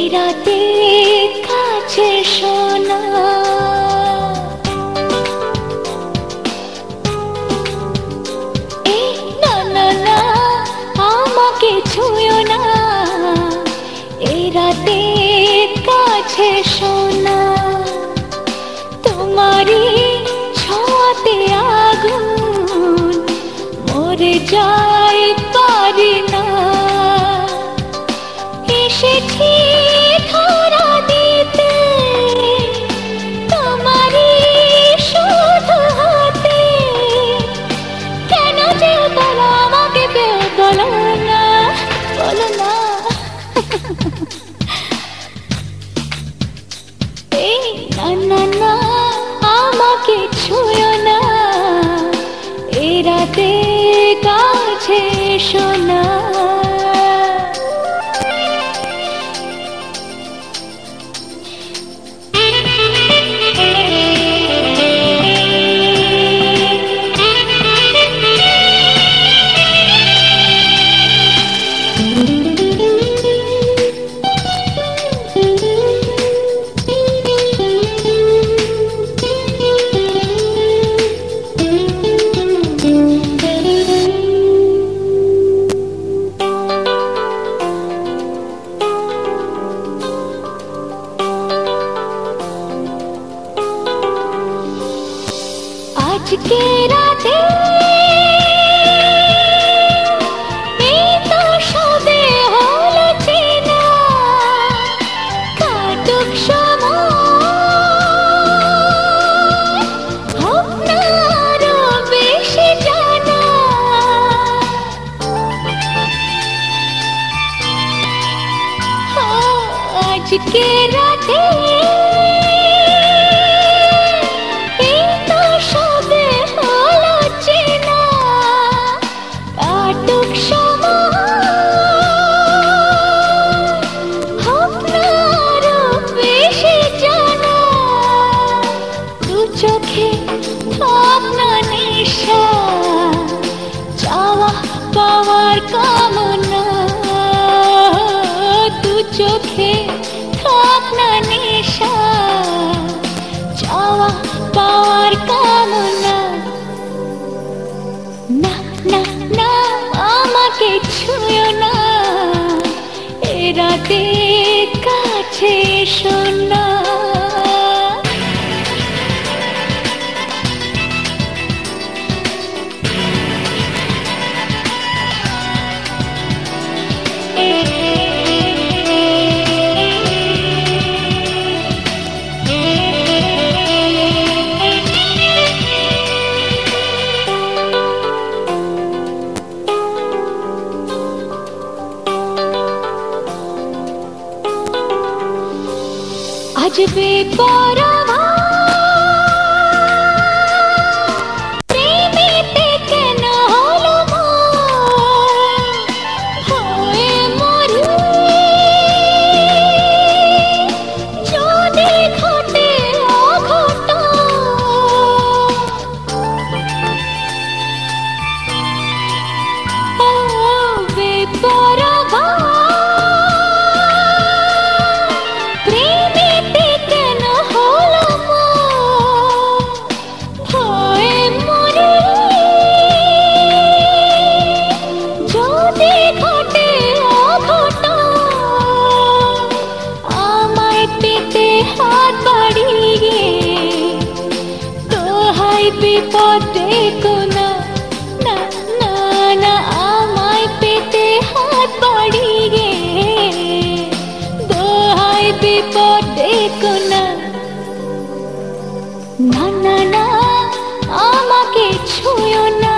রাতে কাছে শোনা না না না আমাকে ছুঁয়ো না এই রাতে কাছে শোনা তোমারই ছোঁয়াতে আগুন মরে যায় পারি না এসেছি ধরা দিতে তোমারই শুধু হাতে কেন যে বলো আমাকে পেয়ে বলো না এই না না না আমাকে ছুঁয়ো না এই রাতে কাছে শোনা আজকে রাতে এই তো সবে হলো চেনা কাটুক সময় হোক না আরো বেশি জানা আজকে রাতে চোখে থাক না নেশা চাওয়া পাওয়ার কামনা দু চোখে থাক না নেশা চাওয়া পাওয়ার কামনা না না না আমাকে ছুঁয়ো না এ রাতে কাছে শোনা আজ বেপরোয়া প্রেমেতে কেন হলো হয়ে মরি যদি ঘটে অঘটন বেপরোয়া বিপদ দেখো না না না না আমায় পেতে হাত বাড়িয়ে দোহাই বিপদ দেখো না না না না আমাকে ছুঁয়ো না